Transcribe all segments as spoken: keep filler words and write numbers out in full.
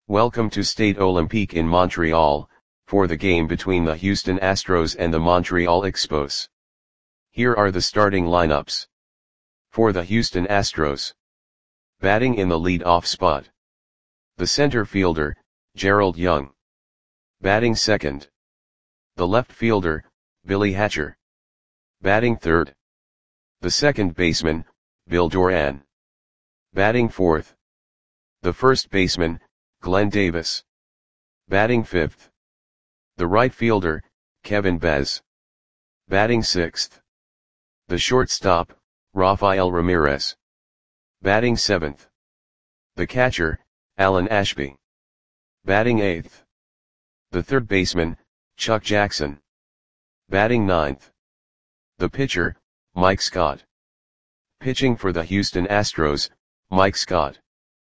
Welcome to Stade Olympique in Montreal, for the game between the Houston Astros and the Montreal Expos. Here are the starting lineups. For the Houston Astros. Batting in the lead-off spot. The center fielder, Gerald Young. Batting second. The left fielder, Billy Hatcher. Batting third. The second baseman, Bill Doran. Batting fourth. The first baseman, Glenn Davis. Batting fifth. The right fielder, Kevin Baez. Batting sixth. The shortstop, Rafael Ramirez. Batting seventh. The catcher, Alan Ashby. Batting eighth. The third baseman, Chuck Jackson. Batting ninth. The pitcher, Mike Scott. Pitching for the Houston Astros, Mike Scott.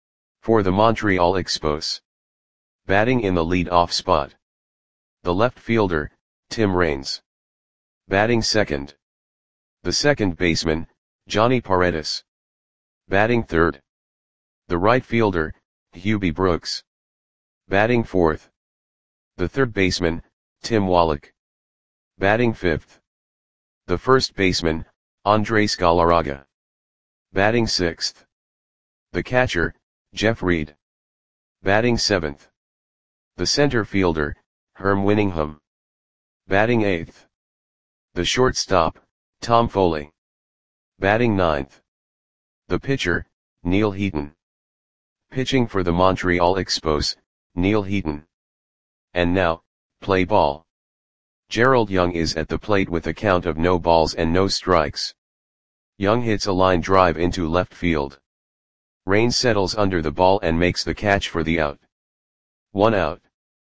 For the Montreal Expos. Batting in the lead-off spot. The left fielder, Tim Raines. Batting second. The second baseman, Johnny Paredes. Batting third. The right fielder, Hubie Brooks. Batting fourth. The third baseman, Tim Wallach. Batting fifth. The first baseman, Andres Galarraga. Batting sixth. The catcher, Jeff Reed. Batting seventh. The center fielder, Herm Winningham. Batting eighth. The shortstop, Tom Foley. Batting ninth. The pitcher, Neil Heaton. Pitching for the Montreal Expos, Neil Heaton. And now, play ball. Gerald Young is at the plate with a count of no balls and no strikes. Young hits a line drive into left field. Raines settles under the ball and makes the catch for the out. One out.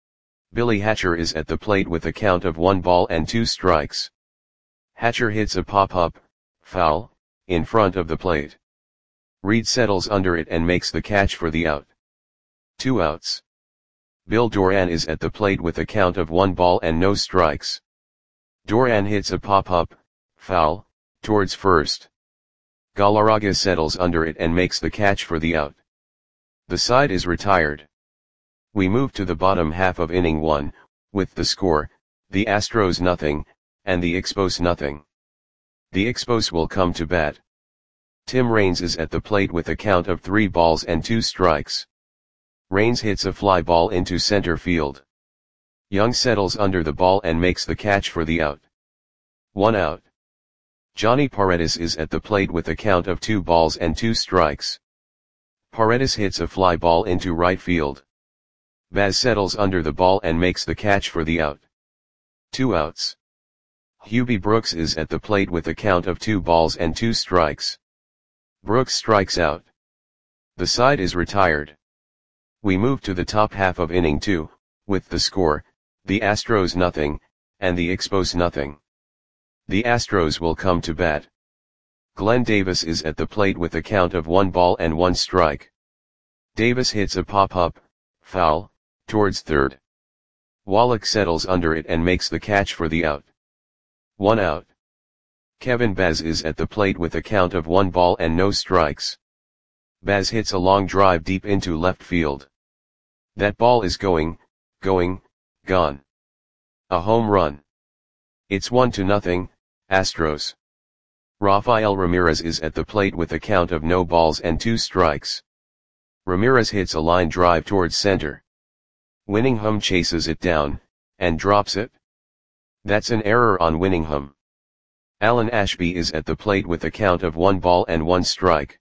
Billy Hatcher is at the plate with a count of one ball and two strikes. Hatcher hits a pop-up, foul, in front of the plate. Reed settles under it and makes the catch for the out. Two outs. Bill Doran is at the plate with a count of one ball and no strikes. Doran hits a pop-up, foul, towards first. Galarraga settles under it and makes the catch for the out. The side is retired. We move to the bottom half of inning one, with the score, the Astros nothing, and the Expos nothing. The Expos will come to bat. Tim Raines is at the plate with a count of three balls and two strikes. Raines hits a fly ball into center field. Young settles under the ball and makes the catch for the out. One out. Johnny Paredes is at the plate with a count of two balls and two strikes. Paredes hits a fly ball into right field. Baez settles under the ball and makes the catch for the out. Two outs. Hubie Brooks is at the plate with a count of two balls and two strikes. Brooks strikes out. The side is retired. We move to the top half of inning two, with the score, the Astros nothing, and the Expos nothing. The Astros will come to bat. Glenn Davis is at the plate with a count of one ball and one strike. Davis hits a pop-up, foul, towards third. Wallach settles under it and makes the catch for the out. One out. Kevin Baez is at the plate with a count of one ball and no strikes. Baez hits a long drive deep into left field. That ball is going, going, gone. A home run. It's one to nothing, Astros. Rafael Ramirez is at the plate with a count of no balls and two strikes. Ramirez hits a line drive towards center. Winningham chases it down, and drops it. That's an error on Winningham. Alan Ashby is at the plate with a count of one ball and one strike.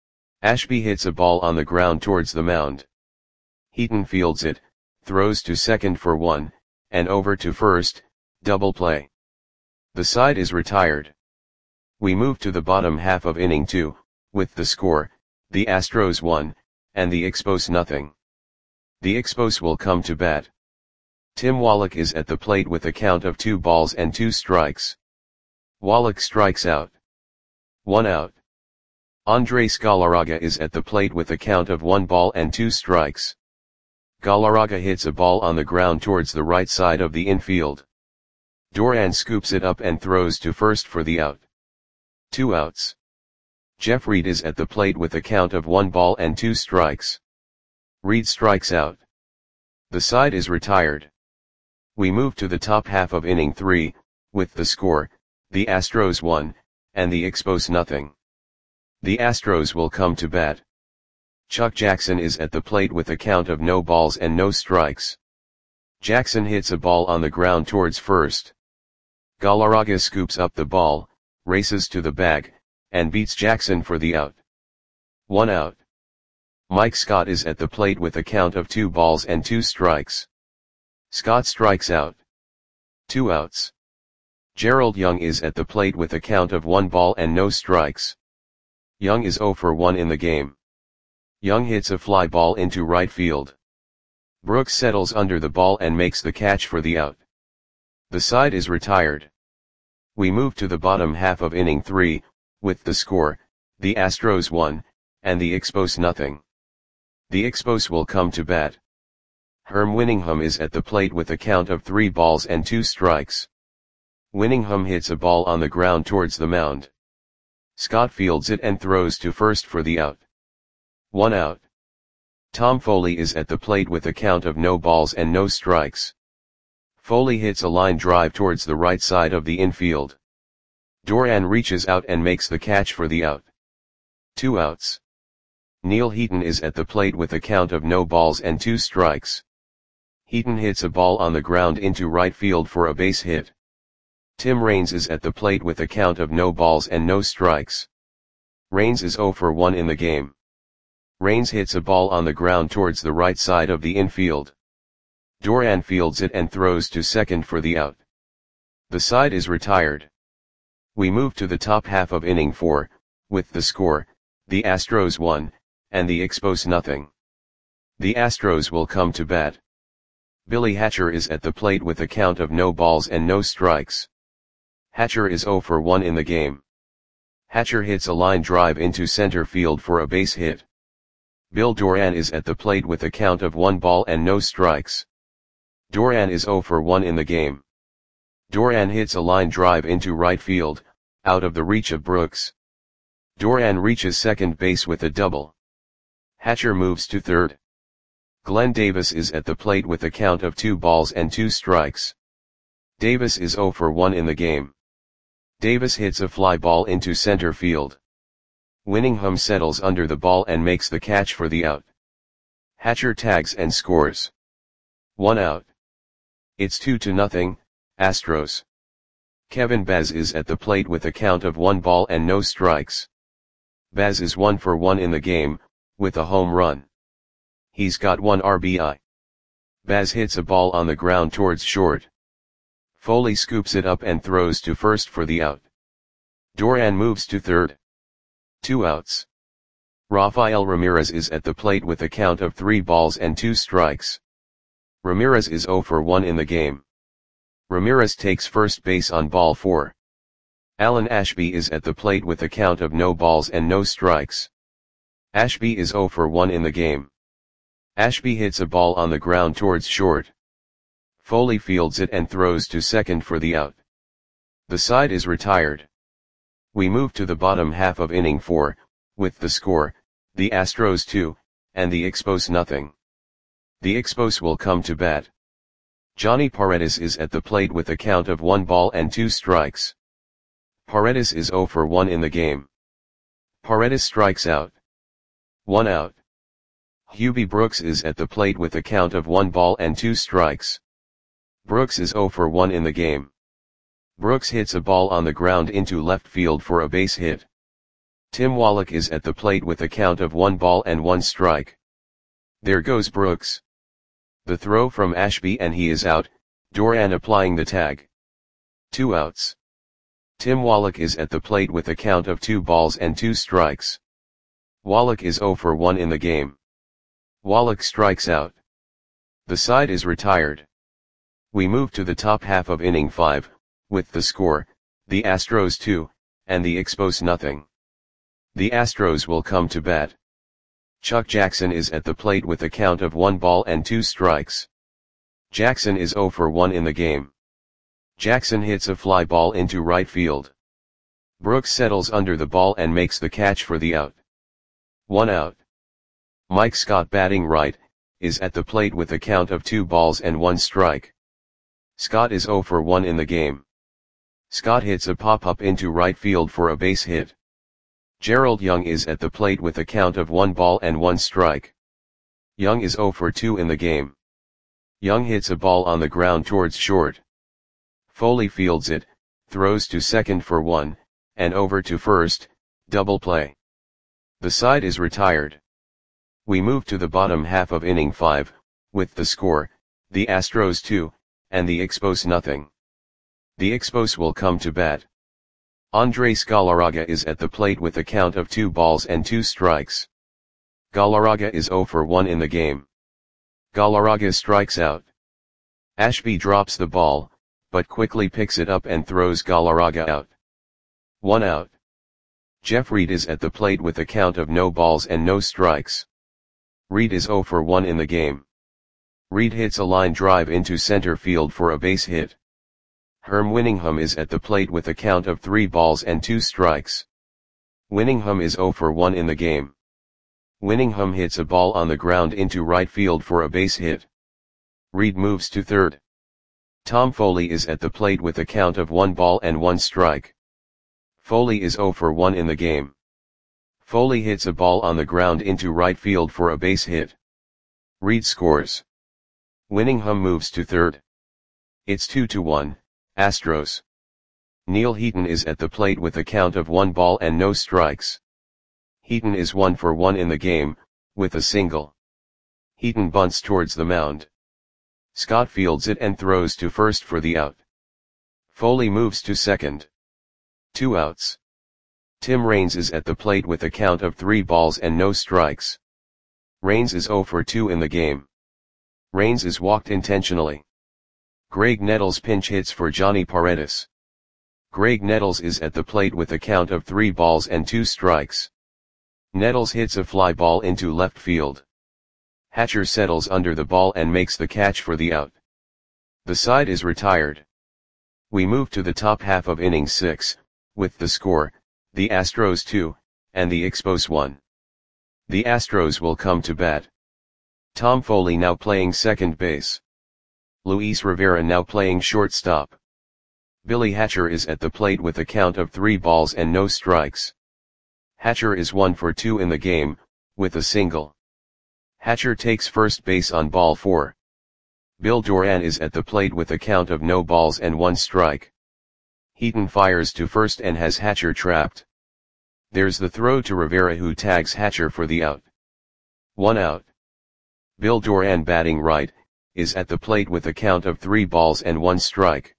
Ashby hits a ball on the ground towards the mound. Heaton fields it, throws to second for one, and over to first, double play. The side is retired. We move to the bottom half of inning two, with the score, the Astros one, and the Expos nothing. The Expos will come to bat. Tim Wallach is at the plate with a count of two balls and two strikes. Wallach strikes out. One out. Andres Galarraga is at the plate with a count of one ball and two strikes. Galarraga hits a ball on the ground towards the right side of the infield. Doran scoops it up and throws to first for the out. Two outs. Jeff Reed is at the plate with a count of one ball and two strikes. Reed strikes out. The side is retired. We move to the top half of inning three, with the score, the Astros one, and the Expos nothing. The Astros will come to bat. Chuck Jackson is at the plate with a count of no balls and no strikes. Jackson hits a ball on the ground towards first. Galarraga scoops up the ball, races to the bag, and beats Jackson for the out. One out. Mike Scott is at the plate with a count of two balls and two strikes. Scott strikes out. Two outs. Gerald Young is at the plate with a count of one ball and no strikes. Young is oh for one in the game. Young hits a fly ball into right field. Brooks settles under the ball and makes the catch for the out. The side is retired. We move to the bottom half of inning three, with the score, the Astros one, and the Expos nothing. The Expos will come to bat. Herm Winningham is at the plate with a count of three balls and two strikes. Winningham hits a ball on the ground towards the mound. Scott fields it and throws to first for the out. One out. Tom Foley is at the plate with a count of no balls and no strikes. Foley hits a line drive towards the right side of the infield. Doran reaches out and makes the catch for the out. Two outs. Neil Heaton is at the plate with a count of no balls and two strikes. Heaton hits a ball on the ground into right field for a base hit. Tim Raines is at the plate with a count of no balls and no strikes. Raines is oh for one in the game. Raines hits a ball on the ground towards the right side of the infield. Doran fields it and throws to second for the out. The side is retired. We move to the top half of inning four, with the score, the Astros one, and the Expos nothing. The Astros will come to bat. Billy Hatcher is at the plate with a count of no balls and no strikes. Hatcher is oh for one in the game. Hatcher hits a line drive into center field for a base hit. Bill Doran is at the plate with a count of one ball and no strikes. Doran is oh for one in the game. Doran hits a line drive into right field, out of the reach of Brooks. Doran reaches second base with a double. Hatcher moves to third. Glenn Davis is at the plate with a count of two balls and two strikes. Davis is oh for one in the game. Davis hits a fly ball into center field. Winningham settles under the ball and makes the catch for the out. Hatcher tags and scores. One out. It's two to nothing, Astros. Kevin Baz is at the plate with a count of one ball and no strikes. Baz is one for one in the game, with a home run. He's got one R B I. Baz hits a ball on the ground towards short. Foley scoops it up and throws to first for the out. Doran moves to third. Two outs. Rafael Ramirez is at the plate with a count of three balls and two strikes. Ramirez is oh for one in the game. Ramirez takes first base on ball four. Alan Ashby is at the plate with a count of no balls and no strikes. Ashby is oh for one in the game. Ashby hits a ball on the ground towards short. Foley fields it and throws to second for the out. The side is retired. We move to the bottom half of inning four, with the score, the Astros two, and the Expos nothing. The Expos will come to bat. Johnny Paredes is at the plate with a count of one ball and two strikes. Paredes is oh for one in the game. Paredes strikes out. One out. Hubie Brooks is at the plate with a count of one ball and two strikes. Brooks is oh for one in the game. Brooks hits a ball on the ground into left field for a base hit. Tim Wallach is at the plate with a count of one ball and one strike. There goes Brooks. The throw from Ashby and he is out, Doran applying the tag. Two outs. Tim Wallach is at the plate with a count of two balls and two strikes. Wallach is oh for one in the game. Wallach strikes out. The side is retired. We move to the top half of inning five, with the score, the Astros two, and the Expos nothing. The Astros will come to bat. Chuck Jackson is at the plate with a count of one ball and two strikes. Jackson is oh for one in the game. Jackson hits a fly ball into right field. Brooks settles under the ball and makes the catch for the out. One out. Mike Scott batting right, is at the plate with a count of two balls and one strike. Scott is zero for one in the game. Scott hits a pop-up into right field for a base hit. Gerald Young is at the plate with a count of one ball and one strike. Young is zero for two in the game. Young hits a ball on the ground towards short. Foley fields it, throws to second for one, and over to first, double play. The side is retired. We move to the bottom half of inning five, with the score, the Astros two, and the Expos nothing. The Expos will come to bat. Andres Galarraga is at the plate with a count of two balls and two strikes. Galarraga is zero for one in the game. Galarraga strikes out. Ashby drops the ball, but quickly picks it up and throws Galarraga out. One out. Jeff Reed is at the plate with a count of no balls and no strikes. Reed is zero for one in the game. Reed hits a line drive into center field for a base hit. Herm Winningham is at the plate with a count of three balls and two strikes. Winningham is zero for one in the game. Winningham hits a ball on the ground into right field for a base hit. Reed moves to third. Tom Foley is at the plate with a count of one ball and one strike. Foley is zero for one in the game. Foley hits a ball on the ground into right field for a base hit. Reed scores. Winningham moves to third. It's two to one, Astros. Neil Heaton is at the plate with a count of one ball and no strikes. Heaton is one for one in the game, with a single. Heaton bunts towards the mound. Scott fields it and throws to first for the out. Foley moves to second. Two outs. Tim Raines is at the plate with a count of three balls and no strikes. Raines is zero for two in the game. Raines is walked intentionally. Greg Nettles pinch hits for Johnny Paredes. Greg Nettles is at the plate with a count of three balls and two strikes. Nettles hits a fly ball into left field. Hatcher settles under the ball and makes the catch for the out. The side is retired. We move to the top half of inning six, with the score, the Astros two, and the Expos one. The Astros will come to bat. Tom Foley now playing second base. Luis Rivera now playing shortstop. Billy Hatcher is at the plate with a count of three balls and no strikes. Hatcher is one for two in the game, with a single. Hatcher takes first base on ball four. Bill Doran is at the plate with a count of no balls and one strike. Heaton fires to first and has Hatcher trapped. There's the throw to Rivera, who tags Hatcher for the out. One out. Bill Doran, batting right, is at the plate with a count of three balls and one strike.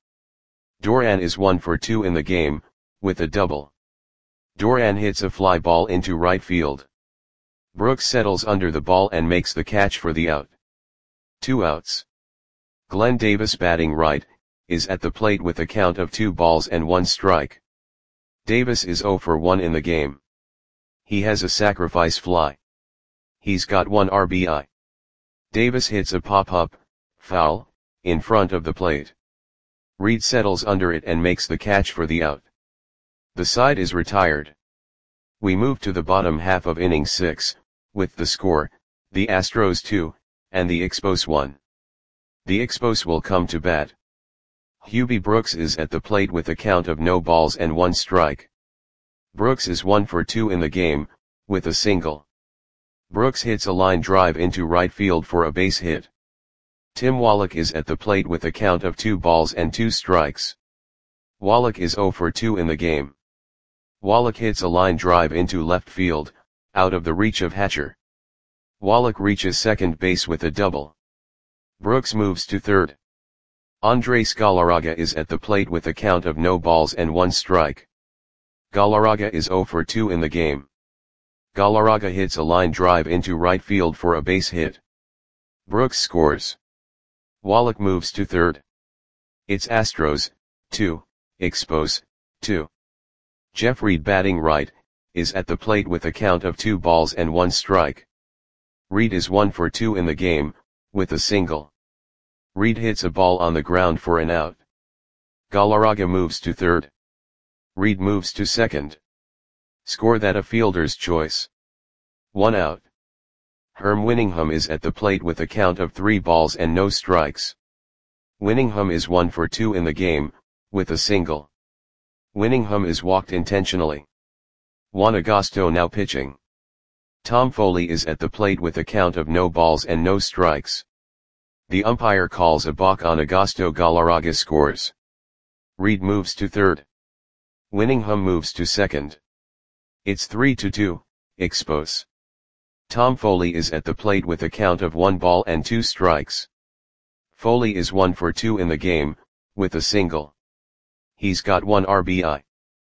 Doran is one for two in the game, with a double. Doran hits a fly ball into right field. Brooks settles under the ball and makes the catch for the out. Two outs. Glenn Davis, batting right, is at the plate with a count of two balls and one strike. Davis is zero for one in the game. He has a sacrifice fly. He's got one R B I. Davis hits a pop-up, foul, in front of the plate. Reed settles under it and makes the catch for the out. The side is retired. We move to the bottom half of inning six, with the score, the Astros two, and the Expos one. The Expos will come to bat. Hubie Brooks is at the plate with a count of no balls and one strike. Brooks is one for two in the game, with a single. Brooks hits a line drive into right field for a base hit. Tim Wallach is at the plate with a count of two balls and two strikes. Wallach is zero for two in the game. Wallach hits a line drive into left field, out of the reach of Hatcher. Wallach reaches second base with a double. Brooks moves to third. Andres Galarraga is at the plate with a count of no balls and one strike. Galarraga is zero for two in the game. Galarraga hits a line drive into right field for a base hit. Brooks scores. Wallach moves to third. It's Astros, two, Expos, two. Jeff Reed, batting right, is at the plate with a count of two balls and one strike. Reed is one for two in the game, with a single. Reed hits a ball on the ground for an out. Galarraga moves to third. Reed moves to second. Score that a fielder's choice. One out. Herm Winningham is at the plate with a count of three balls and no strikes. Winningham is one for two in the game, with a single. Winningham is walked intentionally. Juan Agosto now pitching. Tom Foley is at the plate with a count of no balls and no strikes. The umpire calls a balk on Agosto. Galarraga scores. Reed moves to third. Winningham moves to second. It's three to two, Expos. Tom Foley is at the plate with a count of one ball and two strikes. Foley is one for two in the game, with a single. He's got one R B I.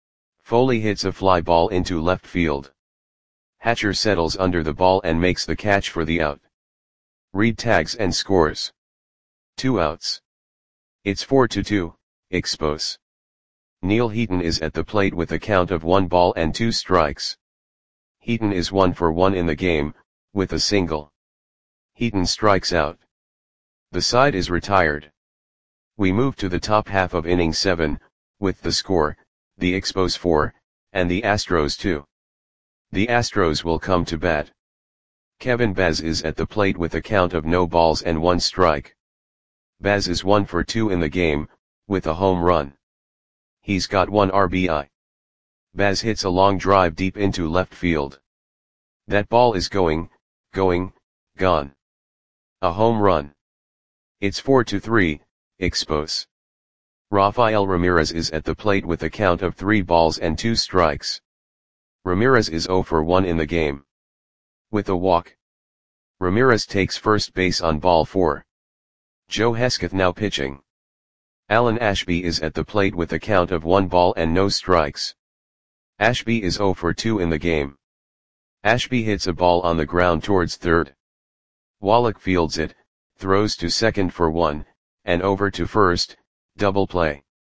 Foley hits a fly ball into left field. Hatcher settles under the ball and makes the catch for the out. Reed tags and scores. Two outs. It's four to two, Expos. Neil Heaton is at the plate with a count of one ball and two strikes. Heaton is one for one in the game, with a single. Heaton strikes out. The side is retired. We move to the top half of inning seven, with the score, the Expos four, and the Astros two. The Astros will come to bat. Kevin Baz is at the plate with a count of no balls and one strike. Baz is one for two in the game, with a home run. He's got one R B I. Baz hits a long drive deep into left field. That ball is going, going, gone. A home run. It's four to three, Expos. Rafael Ramirez is at the plate with a count of three balls and two strikes. Ramirez is zero for one in the game. With a walk. Ramirez takes first base on ball four. Joe Hesketh now pitching. Alan Ashby is at the plate with a count of one ball and no strikes. Ashby is zero for two in the game. Ashby hits a ball on the ground towards third. Wallach fields it, throws to second for one, and over to first, double play.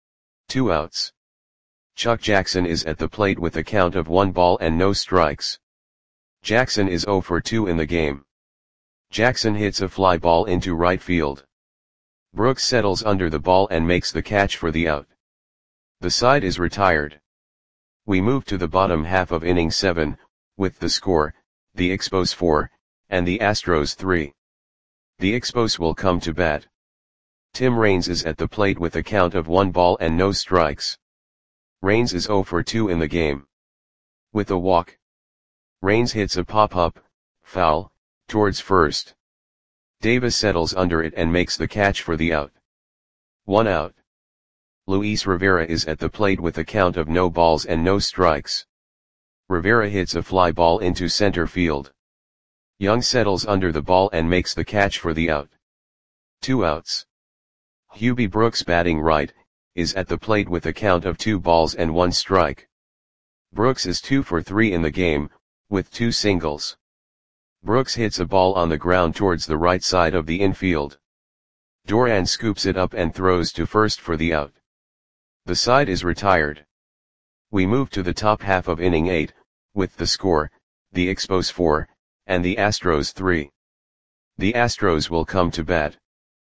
Two outs. Chuck Jackson is at the plate with a count of one ball and no strikes. Jackson is zero for two in the game. Jackson hits a fly ball into right field. Brooks settles under the ball and makes the catch for the out. The side is retired. We move to the bottom half of inning seven, with the score, the Expos four, and the Astros three. The Expos will come to bat. Tim Raines is at the plate with a count of one ball and no strikes. Raines is zero for two in the game. With a walk. Raines hits a pop-up, foul, towards first. Davis settles under it and makes the catch for the out. One out. Luis Rivera is at the plate with a count of no balls and no strikes. Rivera hits a fly ball into center field. Young settles under the ball and makes the catch for the out. Two outs. Hubie Brooks, batting right, is at the plate with a count of two balls and one strike. Brooks is two for three in the game, with two singles. Brooks hits a ball on the ground towards the right side of the infield. Duran scoops it up and throws to first for the out. The side is retired. We move to the top half of inning eight, with the score, the Expos four, and the Astros three. The Astros will come to bat.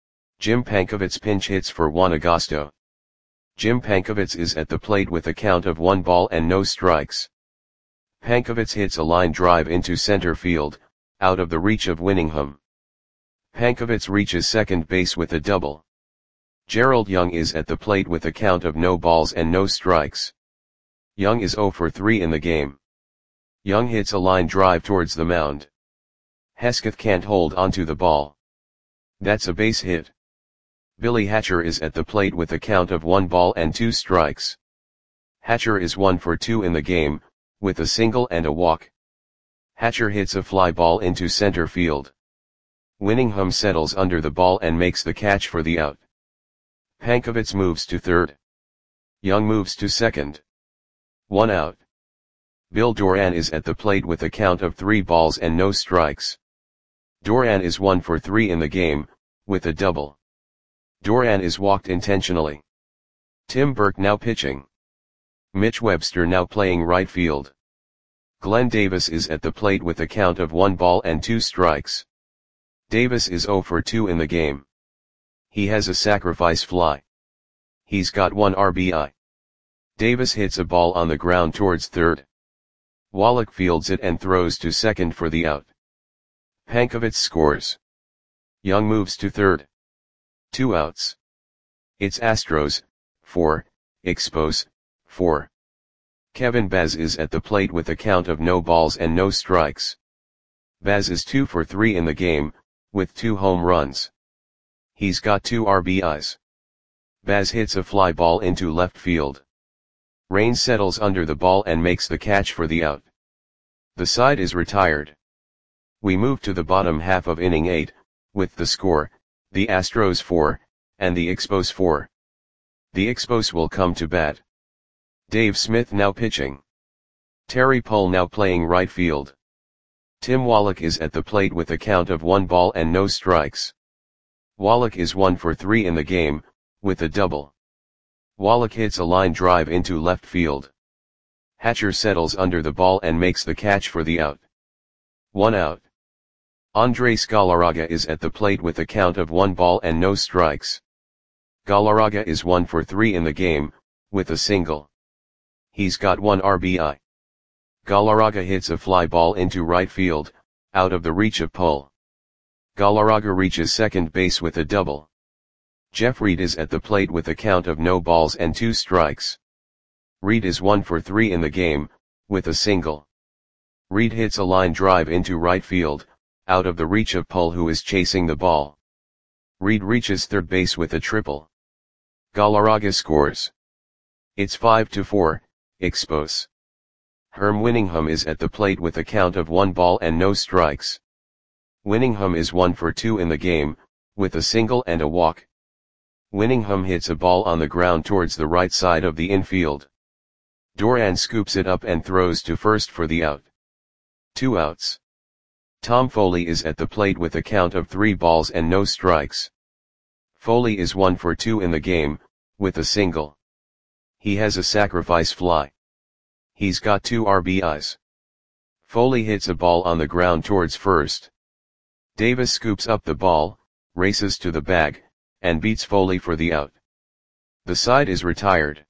Jim Pankovits pinch hits for Juan Agosto. Jim Pankovits is at the plate with a count of one ball and no strikes. Pankovits hits a line drive into center field, out of the reach of Winningham. Pankovits reaches second base with a double. Gerald Young is at the plate with a count of no balls and no strikes. Young is zero for three in the game. Young hits a line drive towards the mound. Hesketh can't hold onto the ball. That's a base hit. Billy Hatcher is at the plate with a count of one ball and two strikes. Hatcher is one for two in the game, with a single and a walk. Hatcher hits a fly ball into center field. Winningham settles under the ball and makes the catch for the out. Pankovits moves to third. Young moves to second. One out. Bill Duran is at the plate with a count of three balls and no strikes. Duran is one for three in the game, with a double. Duran is walked intentionally. Tim Burke now pitching. Mitch Webster now playing right field. Glenn Davis is at the plate with a count of one ball and two strikes. Davis is zero for two in the game. He has a sacrifice fly. He's got one R B I. Davis hits a ball on the ground towards third. Wallach fields it and throws to second for the out. Pankovitz scores. Young moves to third. Two outs. It's Astros, four, Expos, four. Kevin Baz is at the plate with a count of no balls and no strikes. Baz is two for three in the game, with two home runs. He's got two R B Is. Baz hits a fly ball into left field. Raines settles under the ball and makes the catch for the out. The side is retired. We move to the bottom half of inning eight, with the score, the Astros four, and the Expos four. The Expos will come to bat. Dave Smith now pitching. Terry Pohl now playing right field. Tim Wallach is at the plate with a count of one ball and no strikes. Wallach is one for three in the game, with a double. Wallach hits a line drive into left field. Hatcher settles under the ball and makes the catch for the out. One out. Andres Galarraga is at the plate with a count of one ball and no strikes. Galarraga is one for three in the game, with a single. He's got one R B I. Galarraga hits a fly ball into right field, out of the reach of Pohl. Galarraga reaches second base with a double. Jeff Reed is at the plate with a count of no balls and two strikes. Reed is one for three in the game, with a single. Reed hits a line drive into right field, out of the reach of Pohl, who is chasing the ball. Reed reaches third base with a triple. Galarraga scores. It's five to four, Expos. Herm Winningham is at the plate with a count of one ball and no strikes. Winningham is one for two in the game, with a single and a walk. Winningham hits a ball on the ground towards the right side of the infield. Doran scoops it up and throws to first for the out. Two outs. Tom Foley is at the plate with a count of three balls and no strikes. Foley is one for two in the game, with a single. He has a sacrifice fly. He's got two R B Is. Foley hits a ball on the ground towards first. Davis scoops up the ball, races to the bag, and beats Foley for the out. The side is retired.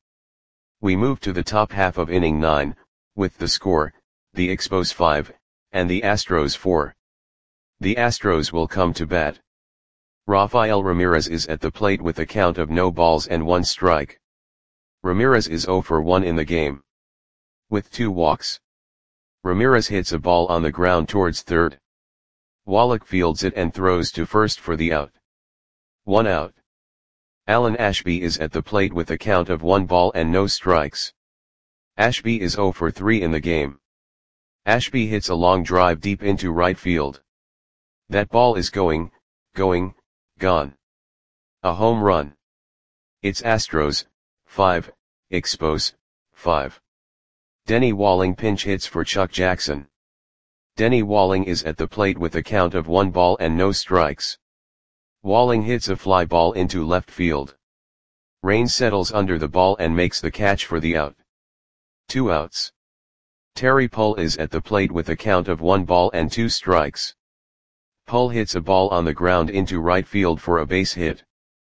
We move to the top half of inning nine, with the score, the Expos five, and the Astros four. The Astros will come to bat. Rafael Ramirez is at the plate with a count of no balls and one strike. Ramirez is zero for one in the game, with two walks. Ramirez hits a ball on the ground towards third. Wallach fields it and throws to first for the out. One out. Alan Ashby is at the plate with a count of one ball and no strikes. Ashby is zero for three in the game. Ashby hits a long drive deep into right field. That ball is going, going, gone. A home run. It's Astros, five, Expos, five. Denny Walling pinch hits for Chuck Jackson. Denny Walling is at the plate with a count of one ball and no strikes. Walling hits a fly ball into left field. Raines settles under the ball and makes the catch for the out. Two outs. Terry Pohl is at the plate with a count of one ball and two strikes. Pohl hits a ball on the ground into right field for a base hit.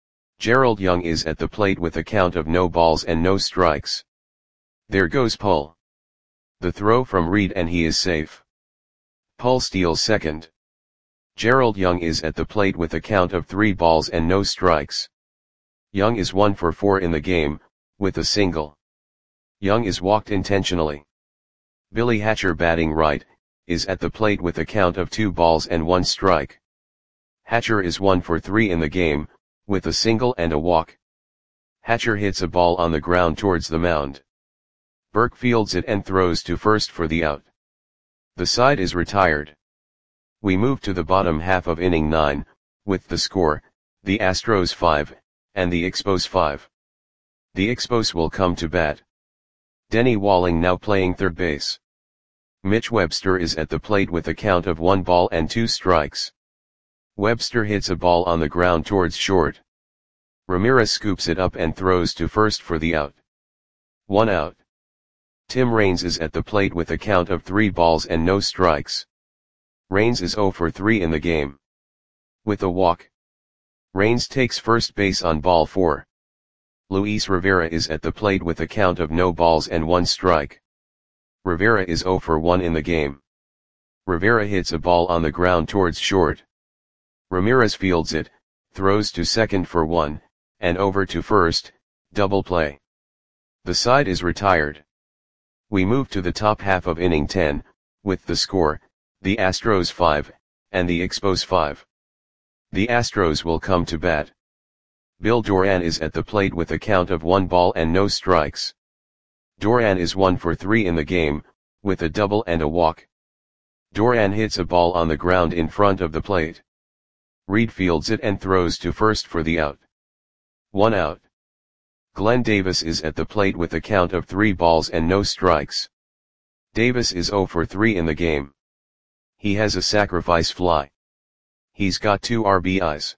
Gerald Young is at the plate with a count of no balls and no strikes. There goes Pohl. The throw from Reed and he is safe. Pohl steals second. Gerald Young is at the plate with a count of three balls and no strikes. Young is one for four in the game, with a single. Young is walked intentionally. Billy Hatcher, batting right, is at the plate with a count of two balls and one strike. Hatcher is one for three in the game, with a single and a walk. Hatcher hits a ball on the ground towards the mound. Burke fields it and throws to first for the out. The side is retired. We move to the bottom half of inning nine, with the score, the Astros five, and the Expos five. The Expos will come to bat. Denny Walling now playing third base. Mitch Webster is at the plate with a count of one ball and two strikes. Webster hits a ball on the ground towards short. Ramirez scoops it up and throws to first for the out. One out. Tim Raines is at the plate with a count of three balls and no strikes. Raines is zero for three in the game, with a walk. Raines takes first base on ball four. Luis Rivera is at the plate with a count of no balls and one strike. Rivera is zero for one in the game. Rivera hits a ball on the ground towards short. Ramirez fields it, throws to second for one, and over to first, double play. The side is retired. We move to the top half of inning ten, with the score, the Astros five, and the Expos five. The Astros will come to bat. Bill Doran is at the plate with a count of one ball and no strikes. Doran is one for three in the game, with a double and a walk. Doran hits a ball on the ground in front of the plate. Reed fields it and throws to first for the out. One out. Glenn Davis is at the plate with a count of three balls and no strikes. Davis is zero for three in the game. He has a sacrifice fly. He's got two R B Is.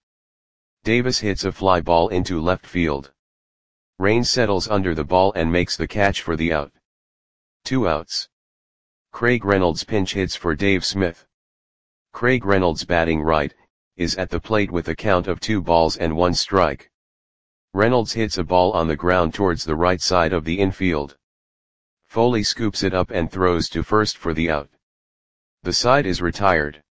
Davis hits a fly ball into left field. Rain settles under the ball and makes the catch for the out. Two outs. Craig Reynolds pinch hits for Dave Smith. Craig Reynolds, batting right, is at the plate with a count of two balls and one strike. Reynolds hits a ball on the ground towards the right side of the infield. Foley scoops it up and throws to first for the out. The side is retired.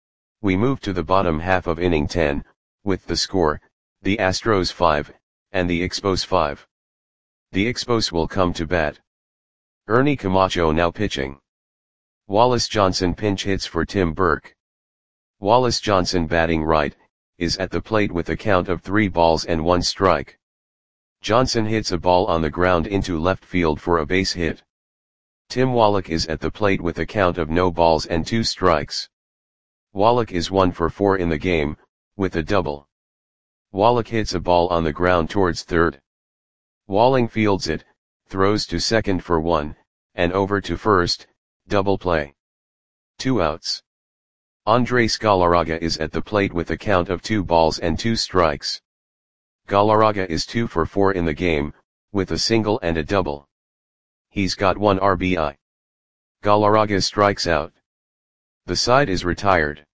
We move to the bottom half of inning ten, with the score, the Astros five, and the Expos five. The Expos will come to bat. Ernie Camacho now pitching. Wallace Johnson pinch hits for Tim Burke. Wallace Johnson, batting right, is at the plate with a count of three balls and one strike. Johnson hits a ball on the ground into left field for a base hit. Tim Wallach is at the plate with a count of no balls and two strikes. Wallach is one for four in the game, with a double. Wallach hits a ball on the ground towards third. Walling fields it, throws to second for one, and over to first, double play. Two outs. Andres Galarraga is at the plate with a count of two balls and two strikes. Galarraga is two for four in the game, with a single and a double. He's got one R B I. Galarraga strikes out. The side is retired.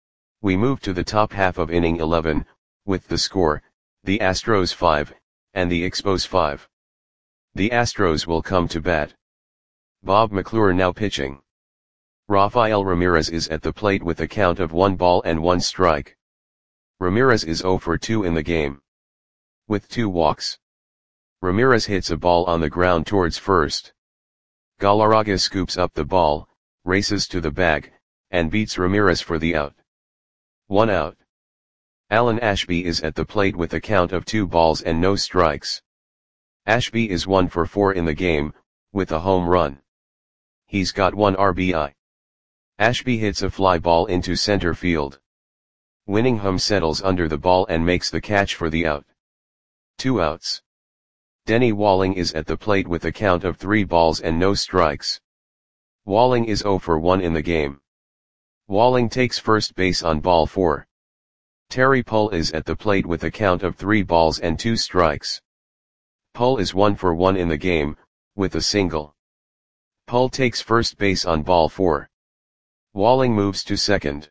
We move to the top half of inning eleven, with the score, the Astros five, and the Expos five. The Astros will come to bat. Bob McClure now pitching. Rafael Ramirez is at the plate with a count of one ball and one strike. Ramirez is zero for two in the game, with two walks. Ramirez hits a ball on the ground towards first. Galarraga scoops up the ball, races to the bag, and beats Ramirez for the out. One out. Alan Ashby is at the plate with a count of two balls and no strikes. Ashby is one for four in the game, with a home run. He's got one R B I. Ashby hits a fly ball into center field. Winningham settles under the ball and makes the catch for the out. Two outs. Denny Walling is at the plate with a count of three balls and no strikes. Walling is zero for one in the game. Walling takes first base on ball four. Terry Pull is at the plate with a count of three balls and two strikes. Pull is one for one in the game, with a single. Pull takes first base on ball four. Walling moves to second.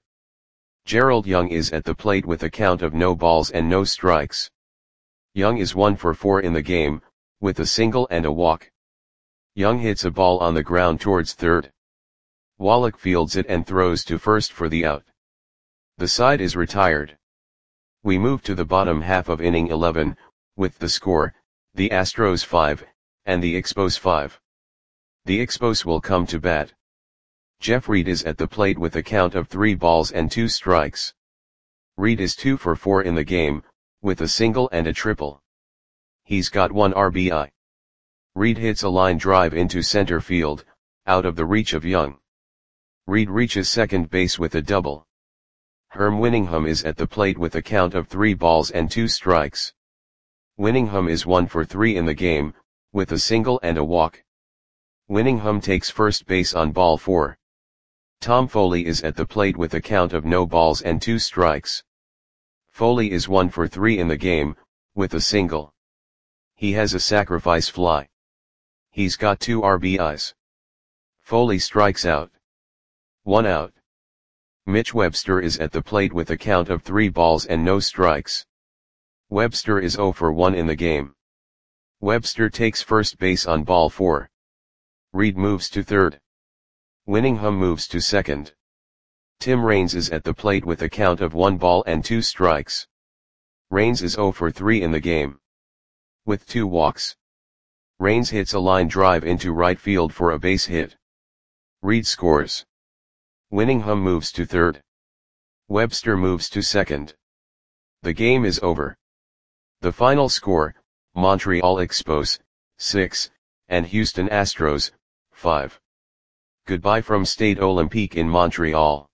Gerald Young is at the plate with a count of no balls and no strikes. Young is one for four in the game, with a single and a walk. Young hits a ball on the ground towards third. Wallach fields it and throws to first for the out. The side is retired. We move to the bottom half of inning eleven, with the score, the Astros five, and the Expos five. The Expos will come to bat. Jeff Reed is at the plate with a count of three balls and two strikes. Reed is two for four in the game, with a single and a triple. He's got one R B I. Reed hits a line drive into center field, out of the reach of Young. Reed reaches second base with a double. Herm Winningham is at the plate with a count of three balls and two strikes. Winningham is one for three in the game, with a single and a walk. Winningham takes first base on ball four. Tom Foley is at the plate with a count of no balls and two strikes. Foley is one for three in the game, with a single. He has a sacrifice fly. He's got two R B Is. Foley strikes out. One out. Mitch Webster is at the plate with a count of three balls and no strikes. Webster is zero for one in the game. Webster takes first base on ball four. Reed moves to third. Winningham moves to second. Tim Raines is at the plate with a count of one ball and two strikes. Raines is zero for three in the game, with two walks. Raines hits a line drive into right field for a base hit. Reed scores. Winningham moves to third. Webster moves to second. The game is over. The final score, Montreal Expos, six, and Houston Astros, five. Goodbye from Stade Olympique in Montreal.